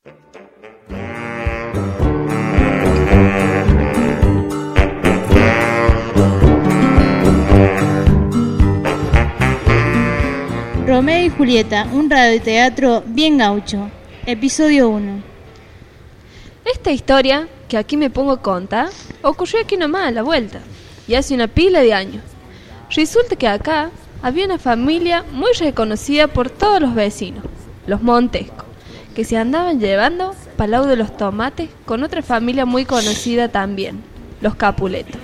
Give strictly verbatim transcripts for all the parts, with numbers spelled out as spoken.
Romeo y Julieta, un radioteatro bien gaucho. Episodio uno. Esta historia, que aquí me pongo a contar, ocurrió aquí nomás a la vuelta, y hace una pila de años. Resulta que acá había una familia muy reconocida por todos los vecinos, los Montesco, que se andaban llevando palau de los tomates con otra familia muy conocida también, los Capuleto.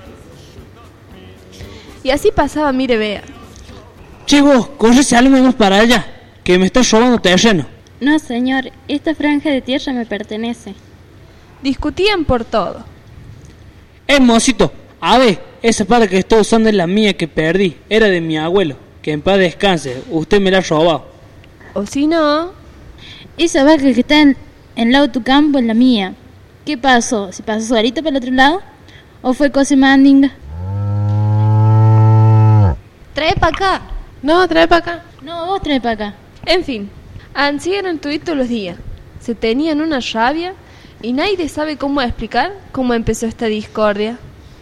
Y así pasaba, mire, vea. Che vos, corre si algo más para allá, que me estás robando terreno. No señor, esta franja de tierra me pertenece. Discutían por todo. Eh, mocito, a ver, esa pala que estoy usando es la mía que perdí, era de mi abuelo, que en paz descanse, usted me la ha robado. O si no... Esa vaca que está en, en lado de tu campo es la mía. ¿Qué pasó? ¿Se pasó solita para el otro lado? ¿O fue cosa mandinga? Trae para acá. No, trae para acá. No, vos trae para acá. En fin, así eran toditos los días. Se tenían una rabia y nadie sabe cómo explicar cómo empezó esta discordia.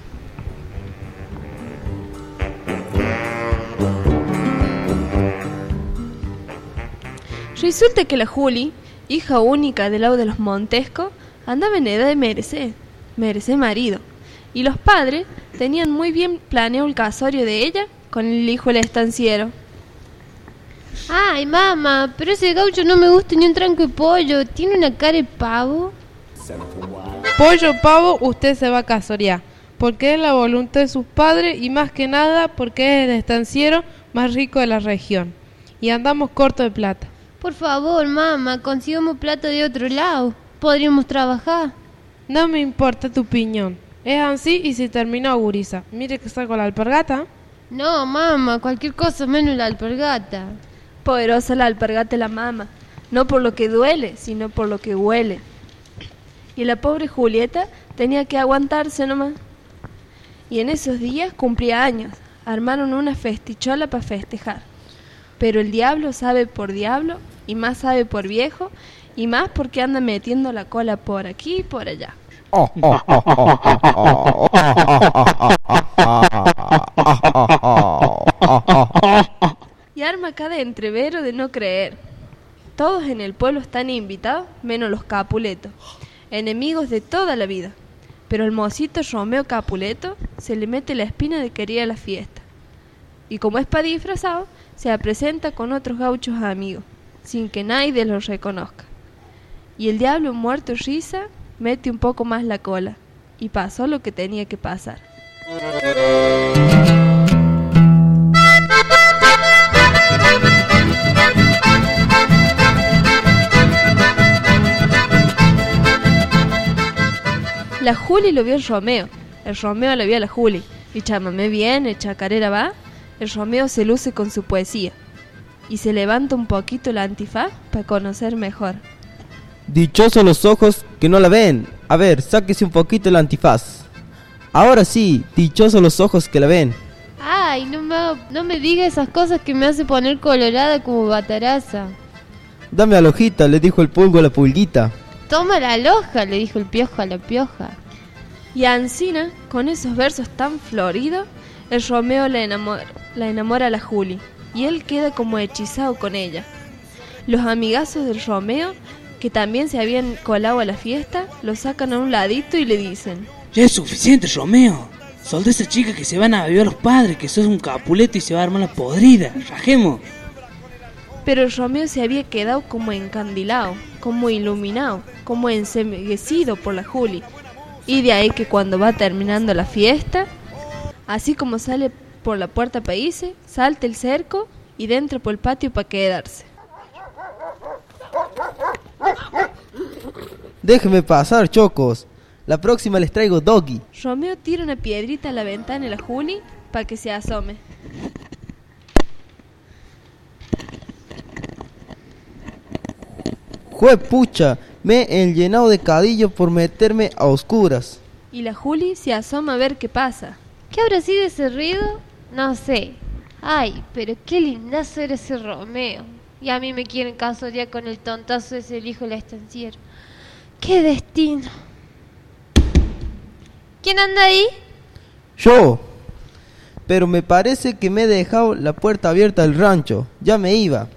Resulta que la Juli, hija única del lado de los Montesco, andaba en edad de merecer, merecer marido. Y los padres tenían muy bien planeado el casorio de ella con el hijo del estanciero. Ay, mamá, pero ese gaucho no me gusta ni un tranco de pollo. Tiene una cara de pavo. Pollo pavo, usted se va a casorear, porque es la voluntad de sus padres y más que nada porque es el estanciero más rico de la región. Y andamos corto de plata. Por favor, mamá, consigamos plata de otro lado. Podríamos trabajar. No me importa tu opinión. Es así y se terminó, gurisa. Mire que saco la alpargata. No, mamá, cualquier cosa menos la alpargata. Poderosa la alpargata de la mama, no por lo que duele, sino por lo que huele. Y la pobre Julieta tenía que aguantarse nomás. Y en esos días cumplía años, armaron una festichola para festejar. Pero el diablo sabe por diablo, y más sabe por viejo, y más porque anda metiendo la cola por aquí y por allá. Y arma cada entrevero de no creer. Todos en el pueblo están invitados, menos los Capuletos, enemigos de toda la vida. Pero el mocito Romeo Capuleto se le mete la espina de querer ir a la fiesta. Y como es pa' disfrazado, se presenta con otros gauchos amigos, sin que nadie los reconozca. Y el diablo muerto risa mete un poco más la cola, y pasó lo que tenía que pasar. La Juli lo vio el Romeo, el Romeo lo vio a la Juli, y chámame bien, el chacarera va, el Romeo se luce con su poesía, y se levanta un poquito la antifaz para conocer mejor. Dichosos los ojos que no la ven. A ver, sáquese un poquito el antifaz. Ahora sí, dichosos los ojos que la ven. Ay, no me, no me diga esas cosas que me hace poner colorada como bataraza. Dame a la hojita, le dijo el pulgo a la pulguita. Toma la loja, le dijo el piojo a la pioja. Y Ancina, con esos versos tan floridos, el Romeo la enamora, la enamora a la Juli, y él queda como hechizado con ella. Los amigazos del Romeo, que también se habían colado a la fiesta, lo sacan a un ladito y le dicen: Ya es suficiente, Romeo. Solta a esa chica que se van a beber a los padres, que sos un Capuleto y se va a armar la podrida. Rajemos. Pero el Romeo se había quedado como encandilado, como iluminado, como enceguecido por la Juli. Y de ahí que cuando va terminando la fiesta, así como sale por la puerta pa' irse, salta el cerco y dentro por el patio para quedarse. Déjeme pasar, chocos. La próxima les traigo doggy. Romeo tira una piedrita a la ventana de la Juli para que se asome. Juepucha, me he llenado de cadillo por meterme a oscuras. Y la Juli se asoma a ver qué pasa. ¿Qué habrá sido ese ruido? No sé. Ay, pero qué lindazo era ese Romeo. Y a mí me quieren casorear con el tontazo ese, el hijo del estanciero. ¡Qué destino! ¿Quién anda ahí? Yo. Pero me parece que me he dejado la puerta abierta del rancho. Ya me iba.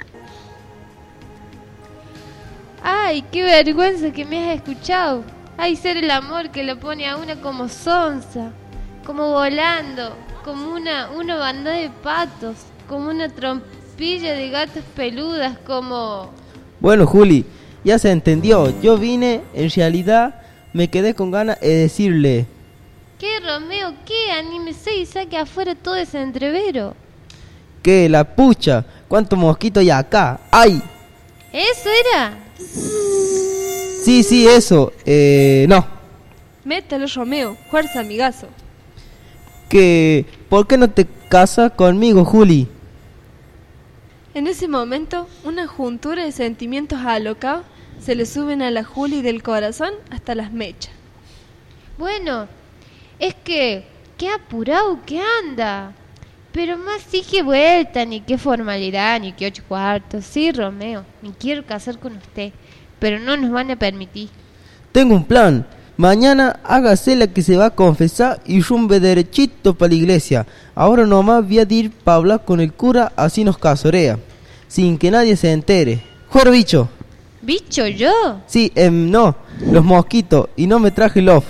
¡Ay, qué vergüenza que me has escuchado! ¡Ay, ser el amor que lo pone a una como sonsa! Como volando, como una, una banda de patos, como una trompilla de gatas peludas, como... Bueno, Juli, ya se entendió. Yo vine, en realidad, me quedé con ganas de decirle... ¿Qué, Romeo? ¿Qué? Anímese y saque afuera todo ese entrevero. ¿Qué? La pucha. ¿Cuánto mosquito hay acá? ¡Ay! ¿Eso era? Sí, sí, eso. Eh, no. Mételo, Romeo. Fuerza, amigazo. Que... ¿Por qué no te casas conmigo, Juli? En ese momento, una juntura de sentimientos alocados se le suben a la Juli del corazón hasta las mechas. Bueno, es que... ¡Qué apurado que anda! Pero más sí que vuelta, ni qué formalidad, ni qué ocho cuartos. Sí, Romeo, me quiero casar con usted, pero no nos van a permitir. Tengo un plan. Mañana hágase la que se va a confesar y rumbe derechito para la iglesia. Ahora nomás voy a ir para hablar con el cura, así nos casorea, sin que nadie se entere. ¡Fuera, bicho! ¿Bicho yo? Sí, eh, no, los mosquitos, y no me traje love.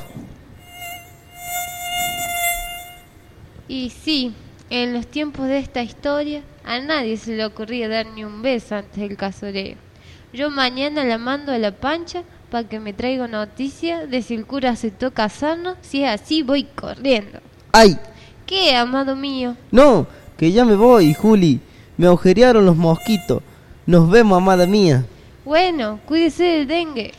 Y sí, en los tiempos de esta historia, a nadie se le ocurría dar ni un beso antes del casoreo. Yo mañana la mando a la Pancha para que me traiga noticia de si el cura aceptó casarnos. Si es así, voy corriendo. ¡Ay! ¿Qué, amado mío? No, que ya me voy, Juli. Me agujerearon los mosquitos. Nos vemos, amada mía. Bueno, cuídese del dengue.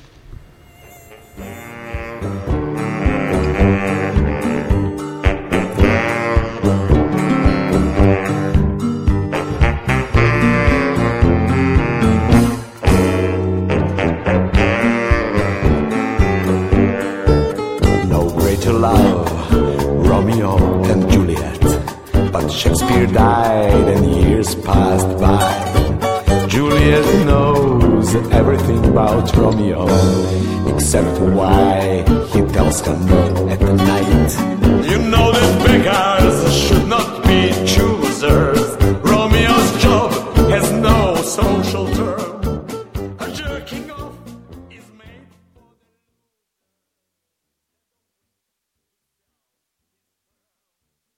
Love, Romeo and Juliet, but Shakespeare died and years passed by. Juliet knows everything about Romeo, except why he tells her no at night. You know this beggar